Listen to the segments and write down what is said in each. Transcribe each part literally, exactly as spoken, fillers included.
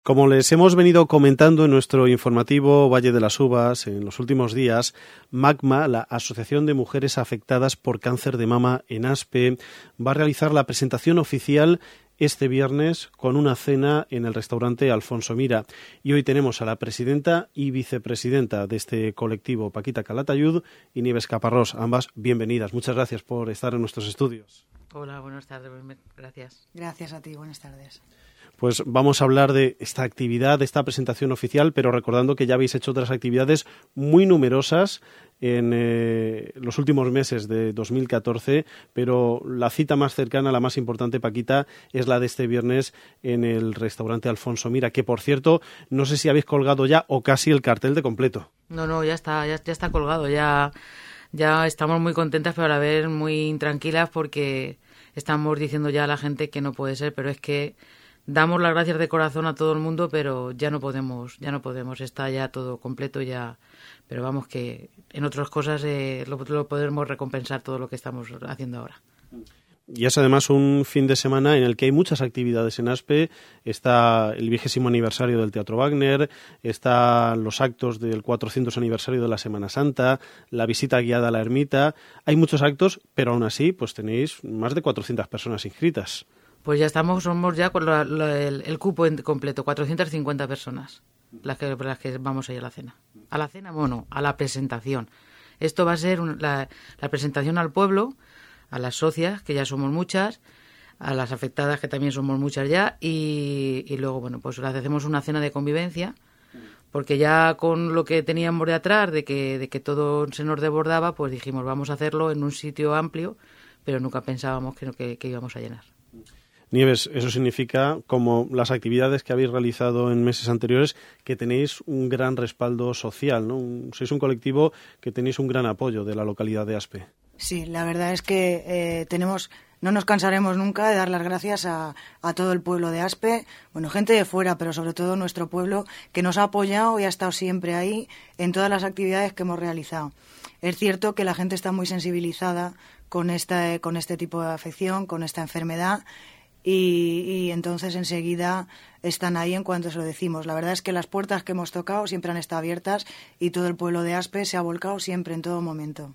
Como les hemos venido comentando en nuestro informativo Valle de las Uvas en los últimos días, MACMA, la Asociación de Mujeres Afectadas por Cáncer de Mama en ASPE, va a realizar la presentación oficial este viernes con una cena en el restaurante Alfonso Mira. Y hoy tenemos a la presidenta y vicepresidenta de este colectivo, Paquita Calatayud y Nieves Caparrós. Ambas bienvenidas. Muchas gracias por estar en nuestros estudios. Hola, buenas tardes. Gracias. Gracias a ti. Buenas tardes. Pues vamos a hablar de esta actividad, de esta presentación oficial, pero recordando que ya habéis hecho otras actividades muy numerosas en eh, los últimos meses de dos mil catorce, pero la cita más cercana, la más importante, Paquita, es la de este viernes en el restaurante Alfonso Mira, que por cierto, no sé si habéis colgado ya o casi el cartel de completo. No, no, ya está, ya, ya está colgado, ya, ya estamos muy contentas, pero a la vez muy intranquilas porque estamos diciendo ya a la gente que no puede ser, pero es que damos las gracias de corazón a todo el mundo, pero ya no podemos, ya no podemos, está ya todo completo ya, pero vamos que en otras cosas eh, lo, lo podemos recompensar todo lo que estamos haciendo ahora. Y es además un fin de semana en el que hay muchas actividades en ASPE. Está el vigésimo aniversario del Teatro Wagner, están los actos del cuatrocientos aniversario de la Semana Santa, la visita guiada a la ermita. Hay muchos actos, pero aún así pues tenéis más de cuatrocientas personas inscritas. Pues ya estamos, somos ya con la, la, el, el cupo en completo, cuatrocientas cincuenta personas las que, las que vamos a ir a la cena. A la cena, bueno, a la presentación. Esto va a ser un, la, la presentación al pueblo, a las socias, que ya somos muchas, a las afectadas, que también somos muchas ya, y, y luego, bueno, pues hacemos una cena de convivencia, porque ya con lo que teníamos de atrás, de que, de que todo se nos desbordaba, pues dijimos, vamos a hacerlo en un sitio amplio, pero nunca pensábamos que, que, que íbamos a llenar. Nieves, eso significa, como las actividades que habéis realizado en meses anteriores, que tenéis un gran respaldo social, ¿no? Un, sois un colectivo que tenéis un gran apoyo de la localidad de ASPE. Sí, la verdad es que eh, tenemos, no nos cansaremos nunca de dar las gracias a, a todo el pueblo de ASPE, bueno, gente de fuera, pero sobre todo nuestro pueblo, que nos ha apoyado y ha estado siempre ahí en todas las actividades que hemos realizado. Es cierto que la gente está muy sensibilizada con, esta, con este tipo de afección, con esta enfermedad, Y, y entonces enseguida están ahí en cuanto se lo decimos. La verdad es que las puertas que hemos tocado siempre han estado abiertas y todo el pueblo de ASPE se ha volcado siempre, en todo momento.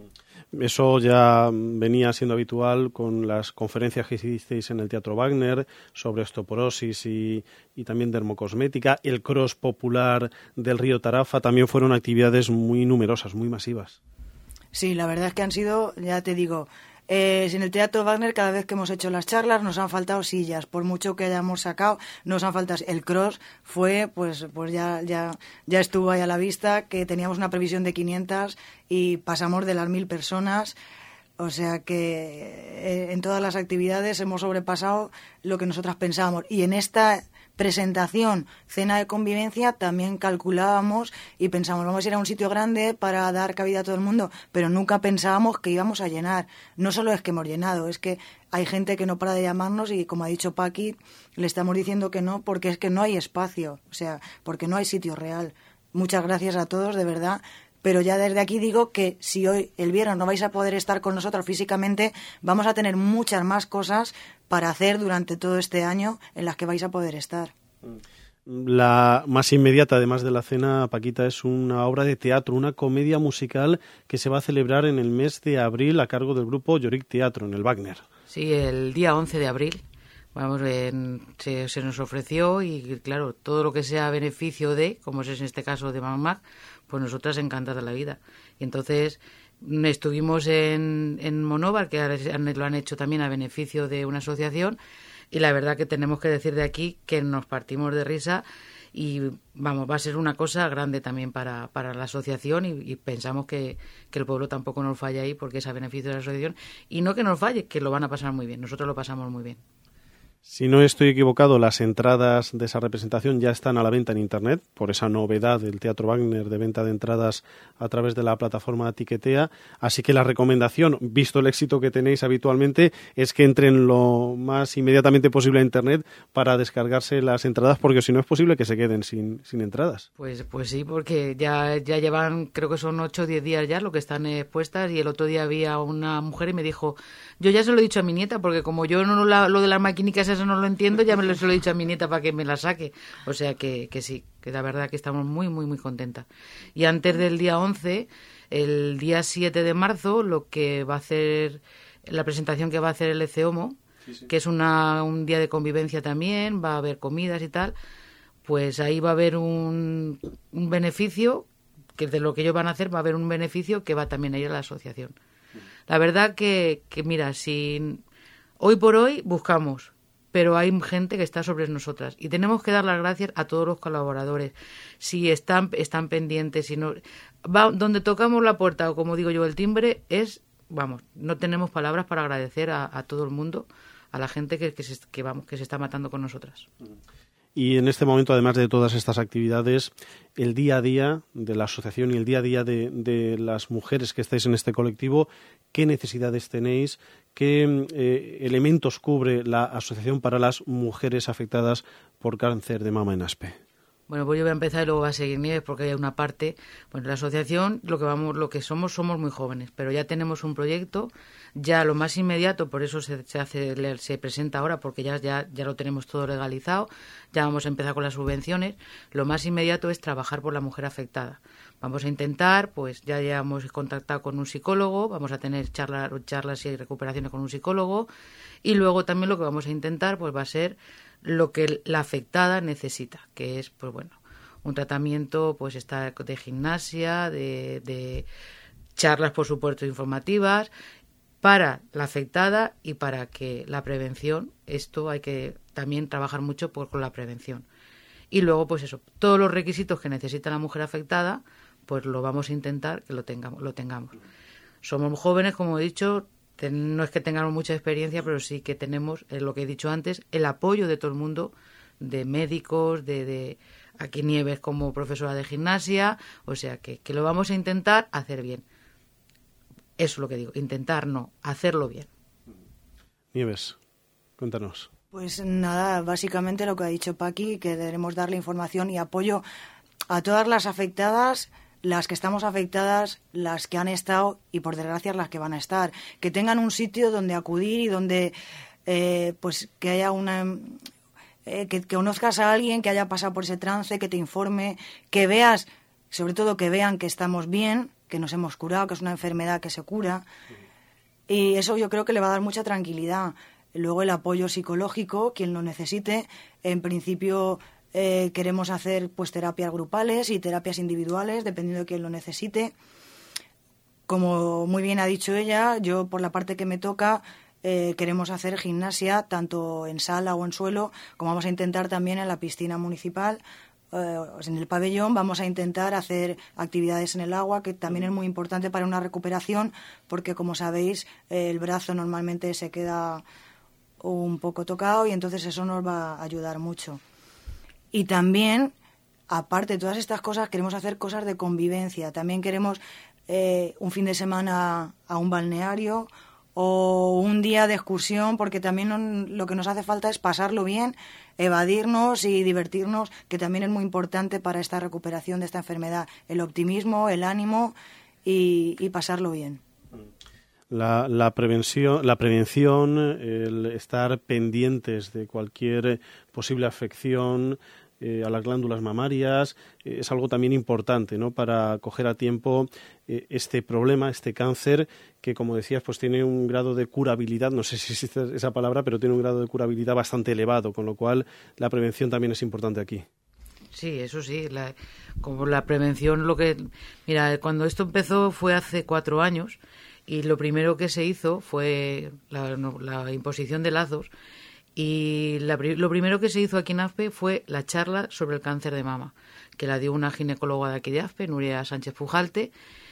Eso ya venía siendo habitual con las conferencias que hicisteis en el Teatro Wagner sobre osteoporosis y, y también dermocosmética. El cross popular del río Tarafa también fueron actividades muy numerosas, muy masivas. Sí, la verdad es que han sido, ya te digo, Eh, en el Teatro Wagner, cada vez que hemos hecho las charlas, nos han faltado sillas. Por mucho que hayamos sacado, nos han faltado. El cross fue, pues, pues ya, ya, ya estuvo ahí a la vista, que teníamos una previsión de quinientas y pasamos de las mil personas. O sea que eh, en todas las actividades hemos sobrepasado lo que nosotras pensábamos. Y en esta presentación, cena de convivencia, también calculábamos y pensamos, vamos a ir a un sitio grande para dar cabida a todo el mundo, pero nunca pensábamos que íbamos a llenar. No solo es que hemos llenado, es que hay gente que no para de llamarnos y, como ha dicho Paqui, le estamos diciendo que no, porque es que no hay espacio, o sea, porque no hay sitio real. Muchas gracias a todos, de verdad. Pero ya desde aquí digo que si hoy, el viernes, no vais a poder estar con nosotros físicamente, vamos a tener muchas más cosas para hacer durante todo este año en las que vais a poder estar. La más inmediata, además de la cena, Paquita, es una obra de teatro, una comedia musical que se va a celebrar en el mes de abril a cargo del grupo Lloric Teatro, en el Wagner. Sí, el día once de abril. Vamos, en, se, se nos ofreció y, claro, todo lo que sea beneficio de, como es en este caso de Mamá, pues nosotras encantadas de la vida. Y entonces estuvimos en, en Monóvar, que lo han hecho también a beneficio de una asociación, y la verdad que tenemos que decir de aquí que nos partimos de risa y, vamos, va a ser una cosa grande también para, para la asociación y, y pensamos que, que el pueblo tampoco nos falla ahí porque es a beneficio de la asociación. Y no que nos falle, que lo van a pasar muy bien. Nosotros lo pasamos muy bien. Si no estoy equivocado, las entradas de esa representación ya están a la venta en Internet, por esa novedad del Teatro Wagner de venta de entradas a través de la plataforma Tiquetea. Así que la recomendación, visto el éxito que tenéis habitualmente, es que entren lo más inmediatamente posible a Internet para descargarse las entradas, porque si no es posible que se queden sin, sin entradas. Pues pues sí, porque ya, ya llevan, creo que son ocho o diez días ya lo que están expuestas, y el otro día había una mujer y me dijo, yo ya se lo he dicho a mi nieta, porque como yo no la, lo de las maquinitas inglés eso no lo entiendo, ya me lo, se lo he dicho a mi nieta para que me la saque. O sea que, que sí, que la verdad que estamos muy, muy, muy contentas. Y antes del día once, el día siete de marzo, lo que va a hacer, la presentación que va a hacer el ECEOMO, sí, sí. que es una, un día de convivencia también, va a haber comidas y tal, pues ahí va a haber un, un beneficio, que de lo que ellos van a hacer va a haber un beneficio que va también a ir a la asociación. La verdad que, que mira, si hoy por hoy buscamos, pero hay gente que está sobre nosotras y tenemos que dar las gracias a todos los colaboradores. Si están, están pendientes, si no, va, donde tocamos la puerta o como digo yo el timbre es, vamos, no tenemos palabras para agradecer a, a todo el mundo, a la gente que, que, se, que, vamos, que se está matando con nosotras. Y en este momento, además de todas estas actividades, el día a día de la asociación y el día a día de, de las mujeres que estáis en este colectivo, ¿qué necesidades tenéis? ¿Qué eh, elementos cubre la asociación para las mujeres afectadas por cáncer de mama en ASPE? Bueno, pues yo voy a empezar y luego va a seguir Nieves porque hay una parte. Bueno, la asociación, lo que vamos, lo que somos, somos muy jóvenes, pero ya tenemos un proyecto, ya lo más inmediato, por eso se, se hace, se presenta ahora, porque ya, ya, ya lo tenemos todo legalizado, ya vamos a empezar con las subvenciones. Lo más inmediato es trabajar por la mujer afectada. Vamos a intentar, pues ya, ya hemos contactado con un psicólogo, vamos a tener charlas, charlas y recuperaciones con un psicólogo, y luego también lo que vamos a intentar, pues va a ser lo que la afectada necesita, que es, pues bueno, un tratamiento, pues está de gimnasia, de, de charlas, por supuesto, informativas, para la afectada y para que la prevención, esto hay que también trabajar mucho por, con la prevención. Y luego, pues eso, todos los requisitos que necesita la mujer afectada, pues lo vamos a intentar que lo tengamos. Lo tengamos. Somos jóvenes, como he dicho, no es que tengamos mucha experiencia, pero sí que tenemos, eh, lo que he dicho antes, el apoyo de todo el mundo, de médicos, de, de aquí Nieves como profesora de gimnasia, o sea que, que lo vamos a intentar hacer bien. Eso es lo que digo, intentar no, hacerlo bien. Nieves, cuéntanos. Pues nada, básicamente lo que ha dicho Paqui, que debemos darle información y apoyo a todas las afectadas, las que estamos afectadas, las que han estado y por desgracia las que van a estar, que tengan un sitio donde acudir y donde eh, pues que haya una eh, que, que conozcas a alguien que haya pasado por ese trance, que te informe, que veas, sobre todo que vean que estamos bien, que nos hemos curado, que es una enfermedad que se cura, y eso yo creo que le va a dar mucha tranquilidad. Luego el apoyo psicológico, quien lo necesite, en principio Eh, queremos hacer pues terapias grupales y terapias individuales, dependiendo de quién lo necesite. Como muy bien ha dicho ella, yo por la parte que me toca eh, queremos hacer gimnasia tanto en sala o en suelo, como vamos a intentar también en la piscina municipal, eh, en el pabellón. Vamos a intentar hacer actividades en el agua, que también es muy importante para una recuperación, porque como sabéis eh, el brazo normalmente se queda un poco tocado y entonces eso nos va a ayudar mucho. Y también, aparte de todas estas cosas, queremos hacer cosas de convivencia. También queremos eh, un fin de semana a un balneario o un día de excursión, porque también no, lo que nos hace falta es pasarlo bien, evadirnos y divertirnos, que también es muy importante para esta recuperación de esta enfermedad. El optimismo, el ánimo y, y pasarlo bien. La, la prevención, la prevención, el estar pendientes de cualquier posible afección eh, a las glándulas mamarias, eh, es algo también importante, ¿no?, para coger a tiempo eh, este problema, este cáncer, que como decías, pues tiene un grado de curabilidad, no sé si existe esa palabra, pero tiene un grado de curabilidad bastante elevado, con lo cual la prevención también es importante aquí. Sí, eso sí, la, como la prevención, lo que, mira, cuando esto empezó fue hace cuatro años. Y lo primero que se hizo fue la, no, la imposición de lazos. Y la, lo primero que se hizo aquí en ASPE fue la charla sobre el cáncer de mama, que la dio una ginecóloga de aquí de ASPE, Nuria Sánchez Pujalte,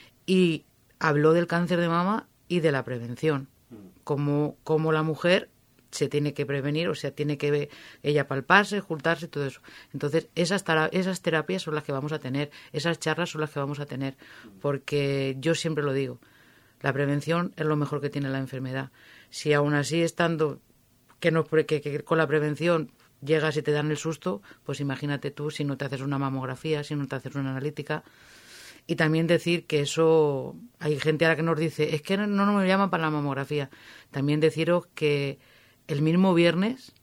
y habló del cáncer de mama y de la prevención, como, como la mujer se tiene que prevenir, o sea, tiene que ver, ella palparse, juntarse, todo eso. Entonces, esas, esas terapias son las que vamos a tener, esas charlas son las que vamos a tener, porque yo siempre lo digo, la prevención es lo mejor que tiene la enfermedad. Si aún así, estando que, no, que, que con la prevención llegas y te dan el susto, pues imagínate tú si no te haces una mamografía, si no te haces una analítica. Y también decir que eso, hay gente ahora que nos dice, es que no, no me llaman para la mamografía. También deciros que el mismo viernes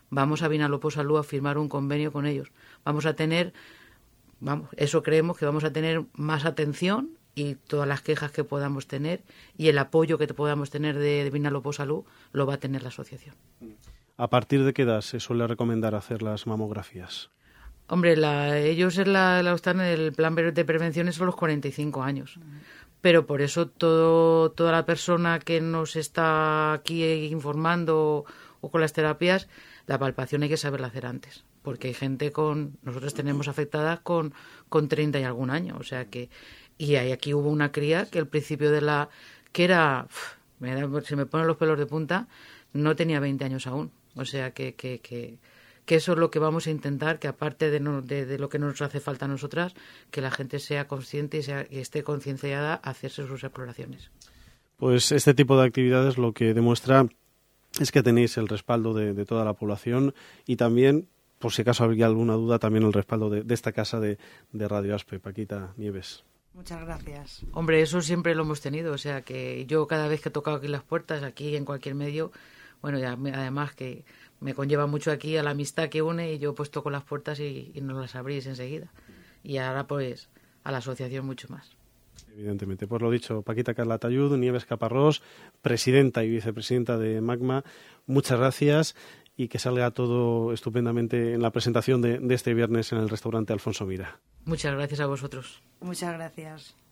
vamos a Vinalopó Salud a firmar un convenio con ellos. Vamos a tener, vamos, eso creemos que vamos a tener más atención y todas las quejas que podamos tener y el apoyo que podamos tener de, de Vinalopó Salud lo va a tener la asociación. ¿A partir de qué edad se suele recomendar hacer las mamografías? Hombre, la, ellos en la, la, están en el plan de prevención es a los cuarenta y cinco años. Pero por eso todo, toda la persona que nos está aquí informando o con las terapias, la palpación hay que saberla hacer antes. Porque hay gente con... Nosotros tenemos afectadas con, con treinta y algún año. O sea que... Y hay, aquí hubo una cría que al principio de la... que era... Uf, me da, se me ponen los pelos de punta, no tenía veinte años aún. O sea que... que, que que eso es lo que vamos a intentar, que aparte de, no, de, de lo que nos hace falta a nosotras, que la gente sea consciente y, sea, y esté concienciada a hacerse sus exploraciones. Pues este tipo de actividades lo que demuestra es que tenéis el respaldo de, de toda la población y también, por si acaso habría alguna duda, también el respaldo de, de esta casa de, de Radio Aspe. Paquita Nieves. Muchas gracias. Hombre, eso siempre lo hemos tenido, o sea que yo cada vez que he tocado aquí las puertas, aquí en cualquier medio, bueno, ya, además que me conlleva mucho aquí a la amistad que une y yo pues toco las puertas y, y nos las abrís enseguida. Y ahora pues a la asociación mucho más. Evidentemente. Pues lo dicho, Paquita Calatayud, Nieves Caparrós, presidenta y vicepresidenta de Magma, muchas gracias y que salga todo estupendamente en la presentación de, de este viernes en el restaurante Alfonso Mira. Muchas gracias a vosotros. Muchas gracias.